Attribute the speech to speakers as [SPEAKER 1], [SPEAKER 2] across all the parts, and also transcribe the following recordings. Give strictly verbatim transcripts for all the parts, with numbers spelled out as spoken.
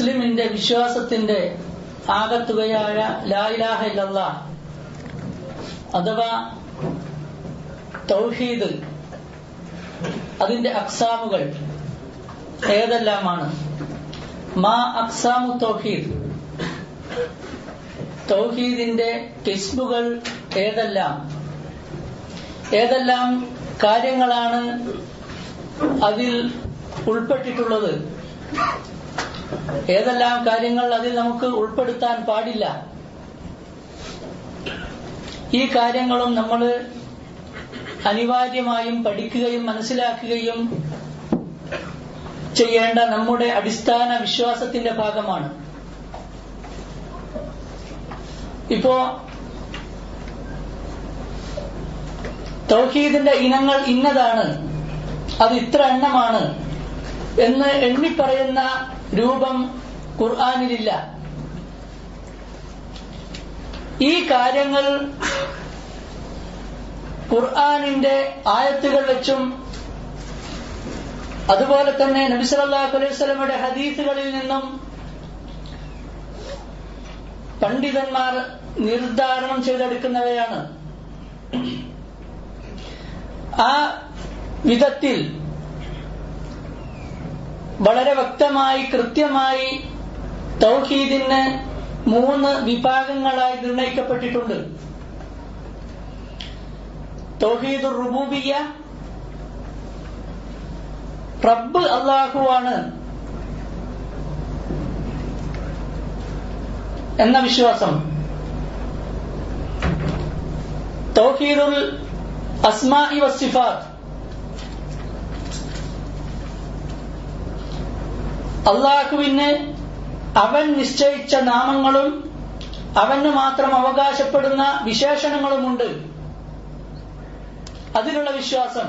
[SPEAKER 1] മുസ്ലിമിന്റെ വിശ്വാസത്തിന്റെ ആകത്തുകയായ ലാ ഇലാഹ ഇല്ലല്ലാഹ് അഥവാ തൗഹീദ്, അതിന്റെ അക്സാമുകൾ ഏതെല്ലാമാണ്? മാ അക്സാമു തൗഹീദ്, തൗഹീദിന്റെ കിസ്മുകൾ ഏതെല്ലാം? ഏതെല്ലാം കാര്യങ്ങളാണ് അതിൽ ഉൾപ്പെട്ടിട്ടുള്ളത്? ഏതെല്ലാം കാര്യങ്ങൾ അതിൽ നമുക്ക് ഉൾപ്പെടുത്താൻ പാടില്ല? ഈ കാര്യങ്ങളും നമ്മൾ അനിവാര്യമായും പഠിക്കുകയും മനസ്സിലാക്കുകയും ചെയ്യേണ്ട നമ്മുടെ അടിസ്ഥാന വിശ്വാസത്തിന്റെ ഭാഗമാണ്. ഇപ്പോ തൗഹീദിന്റെ ഇനങ്ങൾ ഇന്നതാണ്, അത് ഇത്ര എണ്ണമാണ് എന്ന് എണ്ണിപ്പറയുന്ന രൂപം ഖുർആനിലില്ല. ഈ കാര്യങ്ങൾ ഖുർആനിന്റെ ആയത്തുകൾ വെച്ചും അതുപോലെ തന്നെ നബി സല്ലല്ലാഹു അലൈഹി വസല്ലമയുടെ ഹദീസുകളിൽ നിന്നും പണ്ഡിതന്മാർ നിർദ്ധാരണം ചെയ്തെടുക്കുന്നവയാണ്. ആ വിധത്തിൽ വളരെ വ്യക്തമായി കൃത്യമായി തൗഹീദിന് മൂന്ന് വിഭാഗങ്ങളായി നിർണയിക്കപ്പെട്ടിട്ടുണ്ട്. തൗഹീദുർ റുബൂബിയ്യ, റബ്ബ് അല്ലാഹുവാണ് എന്ന വിശ്വാസം. തൗഹീദുൽ അസ്മാഇ വസ്സിഫാത്ത്, അല്ലാഹുവിന് അവൻ നിശ്ചയിച്ച നാമങ്ങളും അവന് മാത്രം അവകാശപ്പെടുന്ന വിശേഷണങ്ങളുമുണ്ട്, അതിലുള്ള വിശ്വാസം.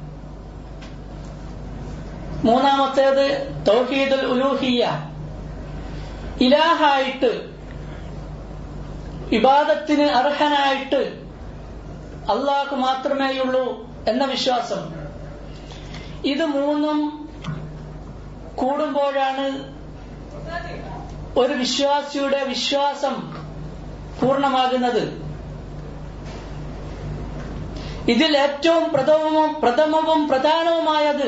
[SPEAKER 1] മൂന്നാമത്തേത് തൗഹീദുൽ ഉലൂഹിയ്യ, ഇലാഹായിട്ട് ഇബാദത്തിന് അർഹനായിട്ട് അല്ലാഹു മാത്രമേയുള്ളൂ എന്ന വിശ്വാസം. ഇത് മൂന്നും കൂടുമ്പോഴാണ് ഒരു വിശ്വാസിയുടെ വിശ്വാസം പൂർണ്ണമാകുന്നത്. ഇതിൽ ഏറ്റവും പ്രഥമവും പ്രഥമവും പ്രധാനവുമായത്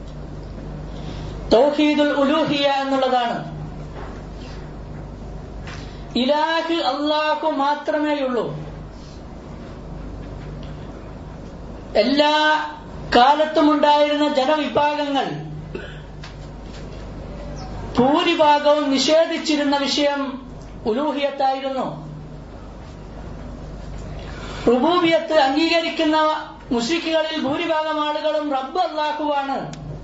[SPEAKER 1] തൗഹീദുൽ ഉലൂഹിയ്യ എന്നുള്ളതാണ്. ഇലാഹ് അല്ലാഹു മാത്രമേയുള്ളൂ. എല്ലാ കാലത്തുമുണ്ടായിരുന്ന ജനവിഭാഗങ്ങൾ ഭൂരിഭാഗവും നിഷേധിച്ചിരുന്ന വിഷയം ഉലൂഹിയത്തായിരുന്നു. റുബൂബിയത്ത് അംഗീകരിക്കുന്ന മുശ്രിക്കുകളിൽ ഭൂരിഭാഗം ആളുകളും റബ്ബ് അല്ലാഹുവാണ്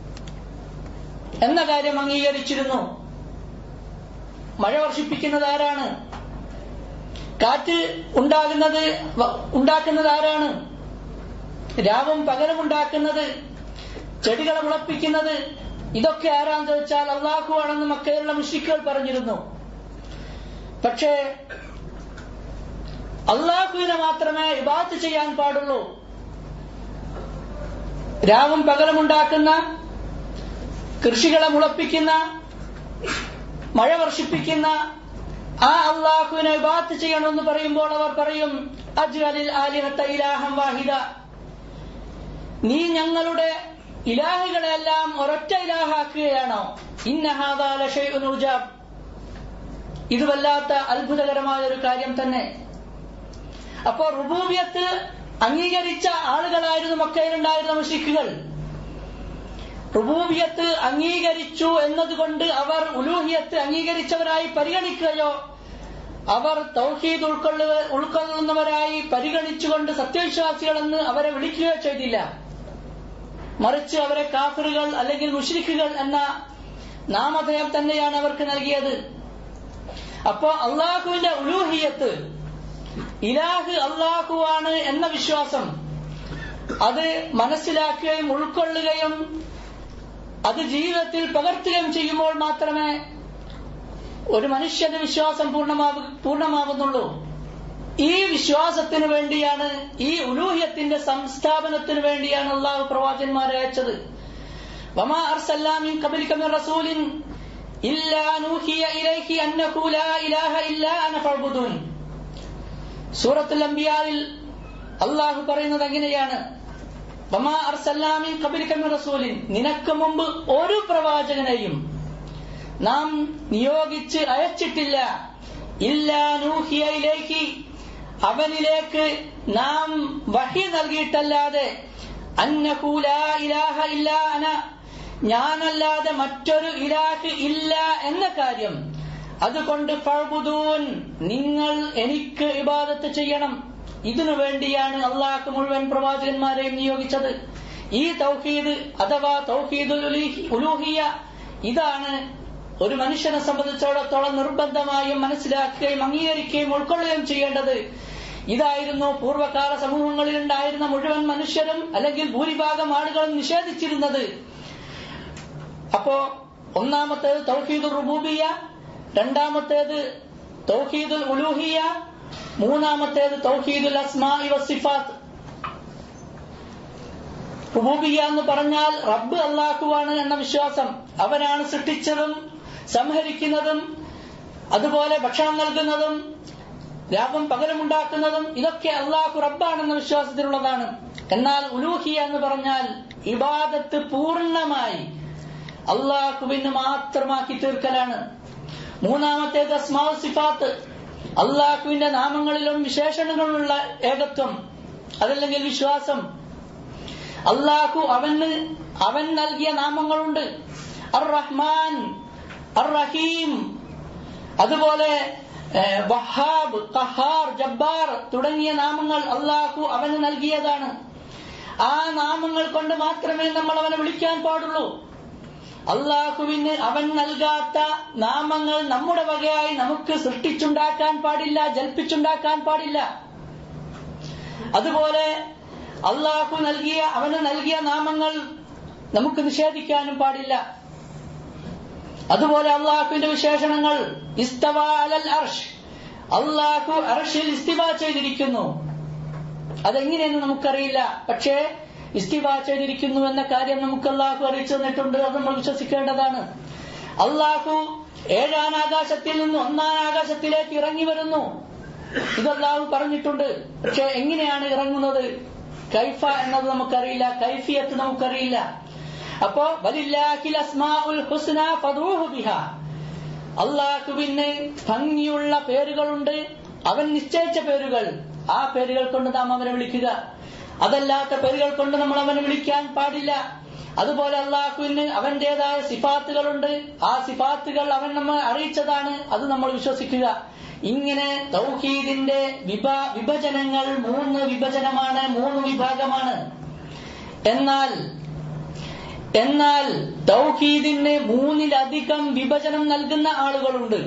[SPEAKER 1] എന്ന കാര്യം അംഗീകരിച്ചിരുന്നു. മഴ വർഷിപ്പിക്കുന്നത് ആരാണ്? കാറ്റ് ഉണ്ടാകുന്നത് ഉണ്ടാക്കുന്നത് ആരാണ്? രാവും പകലും ഉണ്ടാക്കുന്നത്, ചെടികളെ മുളപ്പിക്കുന്നത്, ഇതൊക്കെ ആരാന്ന് ചോദിച്ചാൽ അല്ലാഹു ആണെന്ന് മക്കയിലുള്ള മുശ്രിക്കുകൾ പറഞ്ഞിരുന്നു. പക്ഷേ അല്ലാഹുവിനെ മാത്രമേ ഇബാദത്ത് ചെയ്യാൻ പാടുള്ളൂ. രാവും പകലും ഉണ്ടാക്കുന്ന, കൃഷികളെ മുളപ്പിക്കുന്ന, മഴ വർഷിപ്പിക്കുന്ന ആ അല്ലാഹുവിനെ ഇബാദത്ത് ചെയ്യണമെന്ന് പറയുമ്പോൾ അവർ പറയും, അജ്അലിൽ ആലിഹത ഇലാഹൻ വാഹിദ, നീ ഞങ്ങളുടെ ഇലാഹുകളെല്ലാം ഒരൊറ്റ ഇലാഹാക്കുകയാണോ? ഇന്ന ഹാദാ ലശൈഉൻ ഉജാബ്, ഇത് വല്ലാത്ത അത്ഭുതകരമായ ഒരു കാര്യം തന്നെ. അപ്പോൾ റുബൂബിയത്ത് അംഗീകരിച്ച ആളുകളായിരുന്നു മക്കയിലുണ്ടായിരുന്ന മുശ്രിക്കുകൾ. റുബൂബിയത്ത് അംഗീകരിച്ചു എന്നതുകൊണ്ട് അവർ ഉലൂഹിയത്ത് അംഗീകരിച്ചവരായി പരിഗണിക്കുകയോ അവർ തൗഹീദ് ഉൾക്കൊള്ളുക ഉൾക്കൊള്ളുന്നവരായി പരിഗണിച്ചുകൊണ്ട് സത്യവിശ്വാസികളെന്ന് അവരെ വിളിക്കുകയോ ചെയ്തില്ല. മറിച്ച് അവരെ കാഫിറുകൾ അല്ലെങ്കിൽ മുശ്രിക്കുകൾ എന്ന നാമധേയം തന്നെയാണ് അവർക്ക് നൽകിയത്. അപ്പോ അള്ളാഹുവിന്റെ ഉലൂഹിയത്ത്, ഇലാഹ് അള്ളാഹുവാണ് എന്ന വിശ്വാസം, അത് മനസ്സിലാക്കുകയും ഉൾക്കൊള്ളുകയും അത് ജീവിതത്തിൽ പകർത്തുകയും ചെയ്യുമ്പോൾ മാത്രമേ ഒരു മനുഷ്യന്റെ വിശ്വാസം പൂർണ്ണമാവു പൂർണ്ണമാകുന്നുള്ളൂ. ഈ വിശ്വാസത്തിന് വേണ്ടിയാണ്, ഈ ഉലൂഹിയത്തിന്റെ സംസ്ഥാപനത്തിന് വേണ്ടിയാണ് അള്ളാഹു പ്രവാചകന്മാരെ അയച്ചത്. വമാ അർസൽനാ മിൻ ഖബലിക മിൻ റസൂലിൻ ഇല്ലാ നൂഹിയ ഇലൈഹി അന്നഹു ലാ ഇലാഹ ഇല്ലാ അന ഫഅബ്ദുൻ. സൂറത്തുൽ അംബിയായിൽ അല്ലാഹു പറയുന്നത് അങ്ങനെയാണ്, വമാ അർസൽനാ മിൻ ഖബ്ലിക മിൻ റസൂലിൻ, നിനക്ക് മുമ്പ് ഒരു പ്രവാചകനെയും നാം നിയോഗിച്ച് അയച്ചിട്ടില്ല, ഇല്ലാ നൂഹിയ ഇലൈഹി, അവനിലേക്ക് നാം വഹി നൽകിയിട്ടല്ലാതെ, അന്നഹു ലാ ഇലാഹ ഇല്ലാ അന, ഞാനല്ലാതെ മറ്റൊരു ഇലാഹ് ഇല്ല എന്ന കാര്യം. അതുകൊണ്ട് ഫഅബ്ദൂൻ, നിങ്ങൾ എനിക്ക് ഇബാദത്ത് ചെയ്യണം. ഇതിനു വേണ്ടിയാണ് അള്ളാഹ് മുഴുവൻ പ്രവാചകന്മാരെയും നിയോഗിച്ചത്. ഈ തൗഹീദ് അഥവാ തൗഹീദുൽ ഉലൂഹിയ്യ, ഇതാണ് ഒരു മനുഷ്യനെ സംബന്ധിച്ചിടത്തോളം നിർബന്ധമായും മനസ്സിലാക്കുകയും അംഗീകരിക്കുകയും ഉൾക്കൊള്ളുകയും ചെയ്യേണ്ടത്. ഇതായിരുന്നു പൂർവ്വകാല സമൂഹങ്ങളിൽ ഉണ്ടായിരുന്ന മുഴുവൻ മനുഷ്യരും അല്ലെങ്കിൽ ഭൂരിഭാഗം ആളുകളും നിഷേധിച്ചിരുന്നത്. അപ്പോ ഒന്നാമത്തേത് തൗഹീദുർ റുബൂബിയ്യ, രണ്ടാമത്തേത് തൗഹീദുൽ ഉലൂഹിയ്യ, മൂന്നാമത്തേത് തൗഹീദുൽ അസ്മാഇ വസ്സിഫാത്ത്. റുബൂബിയ്യ എന്ന് പറഞ്ഞാൽ റബ്ബ് അല്ലാഹുവാണ് എന്ന വിശ്വാസം. അവനാണ് സൃഷ്ടിച്ചതും സംഹരിക്കുന്നതും അതുപോലെ ഭക്ഷണം നൽകുന്നതും ലാഭം പകരമുണ്ടാക്കുന്നതും, ഇതൊക്കെ അല്ലാഹു റബ്ബാണെന്ന വിശ്വാസത്തിലുള്ളതാണ്. എന്നാൽ ഉലൂഹിയ്യ എന്ന് പറഞ്ഞാൽ ഇബാദത്ത് പൂർണ്ണമായി അല്ലാഹുവിന് മാത്രമാക്കി തീർക്കലാണ്. മൂന്നാമത്തേത് അസ്മാഉ സിഫാത്ത്, അല്ലാഹുവിന്റെ നാമങ്ങളിലും വിശേഷണങ്ങളിലുള്ള ഏകത്വം, അതല്ലെങ്കിൽ വിശ്വാസം. അല്ലാഹു അവന് അവൻ നൽകിയ നാമങ്ങളുണ്ട്, അർ റഹ്മാൻ, അർ റഹീം, അതുപോലെ വഹാബ്, ഖഹാർ, ജബ്ബാർ തുടങ്ങിയ നാമങ്ങൾ അല്ലാഹു അവന് നൽകിയതാണ്. ആ നാമങ്ങൾ കൊണ്ട് മാത്രമേ നമ്മൾ അവനെ വിളിക്കാൻ പാടുള്ളൂ. അല്ലാഹുവിന് അവൻ നൽകാത്ത നാമങ്ങൾ നമ്മുടെ വകയായി നമുക്ക് സൃഷ്ടിച്ചുണ്ടാക്കാൻ പാടില്ല, ജൽപ്പിച്ചുണ്ടാക്കാൻ പാടില്ല. അതുപോലെ അല്ലാഹു നൽകിയ അവന് നൽകിയ നാമങ്ങൾ നമുക്ക് നിഷേധിക്കാനും പാടില്ല. അതുപോലെ അല്ലാഹുവിന്റെ വിശേഷണങ്ങൾ, ഇസ്തവ അലൽ അർഷ്, അല്ലാഹു അർഷിൽ ഇസ്തിവ ചെയ്തിരിക്കുന്നു. അതെങ്ങനെയെന്ന് നമുക്കറിയില്ല, പക്ഷേ ഇസ്തിവ ചെയ്തിരിക്കുന്നു എന്ന കാര്യം നമുക്ക് അല്ലാഹു അറിയിച്ചു തന്നിട്ടുണ്ട്. അത് നമ്മൾ വിശ്വസിക്കേണ്ടതാണ്. അല്ലാഹു ഏഴാം ആകാശത്തിൽ നിന്ന് ഒന്നാം ആകാശത്തിലേക്ക് ഇറങ്ങി വരുന്നു, ഇത് അല്ലാഹു പറഞ്ഞിട്ടുണ്ട്. പക്ഷെ എങ്ങനെയാണ് ഇറങ്ങുന്നത്, കൈഫ എന്നത് നമുക്കറിയില്ല, കൈഫിയത്ത് നമുക്കറിയില്ല. അപ്പോ വലില്ലാഹിൽ അസ്മാഉൽ ഹുസ്ന ഫദൂഹു ബിഹാ, അല്ലാഹുവിന് ഭംഗിയുള്ള പേരുകളുണ്ട്, അവൻ നിശ്ചയിച്ച പേരുകൾ. ആ പേരുകൾ കൊണ്ട് നാം അവനെ വിളിക്കുക, അതല്ലാത്ത പേരുകൾ കൊണ്ട് നമ്മൾ അവനെ വിളിക്കാൻ പാടില്ല. അതുപോലെ അല്ലാഹുവിന് അവന്റേതായ സിഫാത്തുകളുണ്ട്, ആ സിഫാത്തുകൾ അവൻ നമ്മെ അറിയിച്ചതാണ്, അത് നമ്മൾ വിശ്വസിക്കുക. ഇങ്ങനെ തൗഹീദിന്റെ വിഭ വിഭജനങ്ങൾ മൂന്ന് വിഭജനമാണ്, മൂന്ന് വിഭാഗമാണ്. എന്നാൽ എന്നാൽ തൗഹീദിന് മൂന്നിലധികം വിഭജനം നൽകുന്ന ആളുകളുണ്ട്.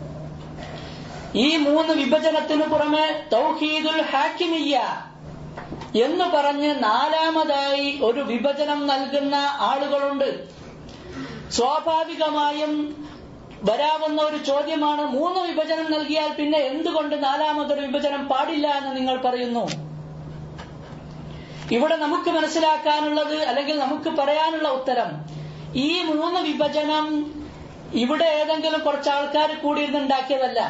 [SPEAKER 1] ഈ മൂന്ന് വിഭജനത്തിനു പുറമെ തൗഹീദുൽ ഹാക്കിമിയ്യ എന്ന് പറഞ്ഞ് നാലാമതായി ഒരു വിഭജനം നൽകുന്ന ആളുകളുണ്ട്. സ്വാഭാവികമായും വരാവുന്ന ഒരു ചോദ്യമാണ്, മൂന്ന് വിഭജനം നൽകിയാൽ പിന്നെ എന്തുകൊണ്ട് നാലാമതൊരു വിഭജനം പാടില്ല എന്ന് നിങ്ങൾ പറയുന്നു? ഇവിടെ നമുക്ക് മനസ്സിലാക്കാനുള്ളത് അല്ലെങ്കിൽ നമുക്ക് പറയാനുള്ള ഉത്തരം, ഈ മൂന്ന് വിഭജനം ഇവിടെ ഏതെങ്കിലും കുറച്ച് ആൾക്കാർ കൂടിയിരുന്നുണ്ടാക്കിയതല്ല.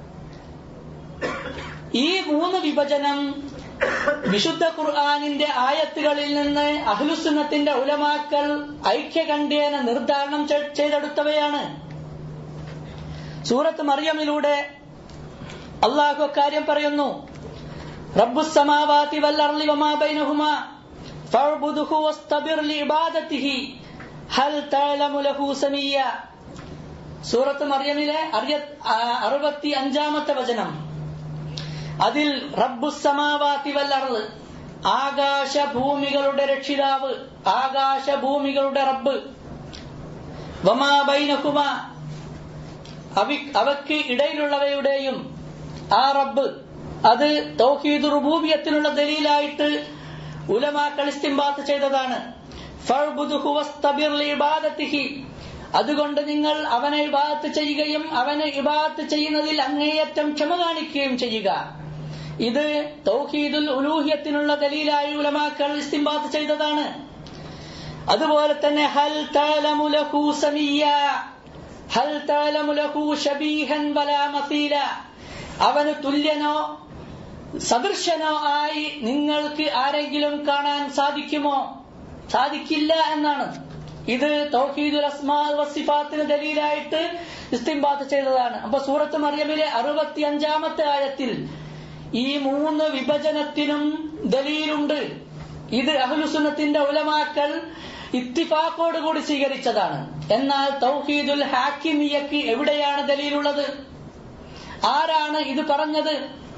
[SPEAKER 1] ഈ മൂന്ന് വിഭജനം വിശുദ്ധ ഖുർആനിന്റെ ആയത്തുകളിൽ നിന്ന് അഹ്ലുസുന്നത്തിന്റെ ഉലമാക്കൾ ഐക്യകണ്ഠേന നിർദ്ധാരണം ചെയ്തെടുത്തവയാണ്. സൂറത്ത് മറിയമിലൂടെ അല്ലാഹു കാര്യം പറയുന്നു, റബ്ബുസ് സമാവാതി വൽ അർളി വമാ ബൈനഹുമാ ഫഅബ്ദുഹു വസ്തബിർ ലിഇബാദതിഹി ഹൽ തഅലമു ലഹു സമീയ. സൂറത്ത് മറിയമിലെ അറുപത്തി അഞ്ചാമത്തെ വചനം. അതിൽ റബ്ബുസ് സമാവാതി വൽ അർള്, ആകാശഭൂമികളുടെ രക്ഷിതാവ്, ആകാശഭൂമികളുടെ റബ്ബ്, വമാ ബൈനഹുമാ, അവയ്ക്ക് ഇടയിലുള്ളവയുടെയും ആ റബ്ബ്. അത് തൗഹീദ് റുബൂബിയത്തിനുള്ള ദലീലായിട്ട് ഉലമാക്കൾ ഇസ്തിംബാത്ത് ചെയ്തതാണ്. ഫഅബ്ദുഹു വസ്തബിർ ലിഇബാദതിഹി, അതുകൊണ്ട് നിങ്ങൾ അവനെ ഇബാദത്ത് ചെയ്യുകയും അവനെ ഇബാദത്ത് ചെയ്യുന്നതിൽ അങ്ങേയറ്റം ക്ഷമ കാണിക്കുകയും ചെയ്യുക. ഇത് തൗഹീദുൽ ഉലൂഹിയത്തിനുള്ള ദലീലായി ഉലമാക്കൾ ഇസ്തിംബാത്ത് ചെയ്തതാണ്. അതുപോലെ തന്നെ ഹൽ തഅലമു ലഹു സമീയ, ഹൽ തഅലമു ലഹു ശബീഹൻ വലാ മസീല, അവന് തുല്യനോ സദൃശനോ ആയി നിങ്ങൾക്ക് ആരെങ്കിലും കാണാൻ സാധിക്കുമോ? സാധിക്കില്ല എന്നാണ്. ഇത് തൗഹീദുൽ അസ്മാ വസിഫാത്തിന് ദലീലായിട്ട് ഇസ്തിംബാത്ത് ചെയ്തതാണ്. അപ്പൊ സൂറത്ത് മറിയമിലെ അറുപത്തി അഞ്ചാമത്തെ ആയത്തിൽ ഈ മൂന്ന് വിഭജനത്തിനും ദലീലുണ്ട്. ഇത് അഹ്ലുസുന്നത്തിന്റെ ഉലമാക്കൾ ഇത്തിഫാഖോട് കൂടി സ്വീകരിച്ചതാണ്. എന്നാൽ തൗഹീദുൽ ഹാക്കിമിയ്യക്ക് എവിടെയാണ് ദലീലുള്ളത്? ആരാണ് ഇത് പറഞ്ഞത്?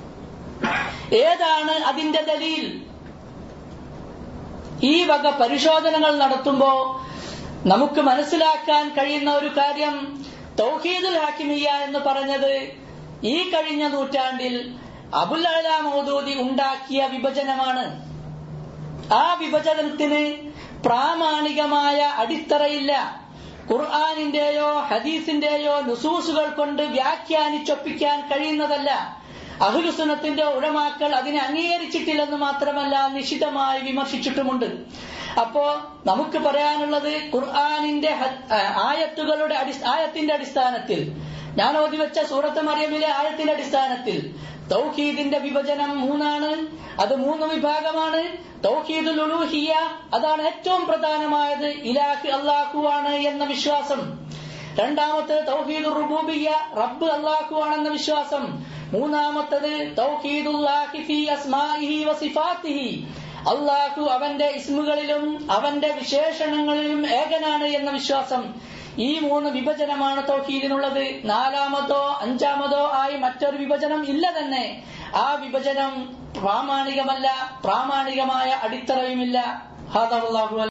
[SPEAKER 1] ഏതാണ് അതിന്റെ ദലീൽ? ഈ വക പരിശോധനകൾ നടത്തുമ്പോ നമുക്ക് മനസ്സിലാക്കാൻ കഴിയുന്ന ഒരു കാര്യം, തൗഹീദുൽ ഹാക്കിമിയ്യ എന്ന് പറഞ്ഞത് ഈ കഴിഞ്ഞ നൂറ്റാണ്ടിൽ അബുൽ അഅ്ല മൗദൂദി ഉണ്ടാക്കിയ വിഭജനമാണ്. ആ വിഭജനത്തിന് പ്രാമാണികമായ അടിത്തറയില്ല. ഖുർആനിന്റെയോ ഹദീസിന്റെയോ നുസൂസുകൾ കൊണ്ട് വ്യാഖ്യാനിച്ചൊപ്പിക്കാൻ കഴിയുന്നതല്ല. അഹ്ലുസുന്നത്തിന്റെ ഉലമാക്കൾ അതിനെ അംഗീകരിച്ചിട്ടില്ലെന്ന് മാത്രമല്ല, നിശിതമായി വിമർശിച്ചിട്ടുമുണ്ട്. അപ്പോ നമുക്ക് പറയാനുള്ളത്, ഖുർആനിന്റെ ആയത്തുകളുടെ ആയത്തിന്റെ അടിസ്ഥാനത്തിൽ, ഞാൻ ഓതി വെച്ച സൂറത്ത് മറിയമിലെ ആയത്തിന്റെ അടിസ്ഥാനത്തിൽ തൗഹീദിന്റെ വിഭജനം മൂന്നാണ്. അത് മൂന്ന് വിഭാഗമാണ്. തൗഹീദുൽ ഉലൂഹിയ്യ, അതാണ് ഏറ്റവും പ്രധാനമായത്, ഇലാഹ് അല്ലാഹുവാണ് എന്ന വിശ്വാസം. രണ്ടാമത്തെ തൗഹീദുർ റുബൂബിയ്യ, റബ്ബ് അല്ലാഹുവാണെന്ന വിശ്വാസം. മൂന്നാമത്തത് തൗഹീദുല്ലാഹി ഫീ അസ്മാഇഹി വസിഫാത്തിഹി, അല്ലാഹു അവന്റെ ഇസ്മുകളിലും അവന്റെ വിശേഷണങ്ങളിലും ഏകനാണ് എന്ന വിശ്വാസം. ഈ മൂന്ന് വിഭജനമാണ് തൗഹീദിനുള്ളത്. നാലാമതോ അഞ്ചാമതോ ആയി മറ്റൊരു വിഭജനം ഇല്ല തന്നെ. ആ വിഭജനം പ്രാമാണികമല്ല, പ്രാമാണികമായ അടിത്തറയുമില്ല. ഹാദാ വല്ലാഹു